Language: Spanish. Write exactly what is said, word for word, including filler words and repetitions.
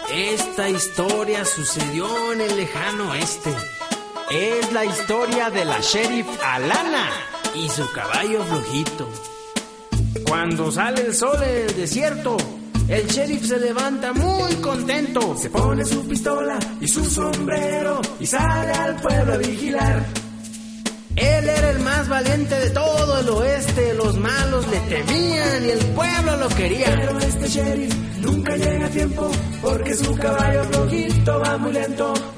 Esta historia sucedió en el lejano oeste. Es la historia de la sheriff Alana y su caballo flojito. Cuando sale el sol en el desierto, el sheriff se levanta muy contento. Se pone su pistola y su sombrero y sale al pueblo a vigilar. Él era el más valiente de todo el oeste. Los malos le temían y el pueblo lo quería. Pero este sheriff nunca llega a tiempo porque su caballo flojito va muy lento.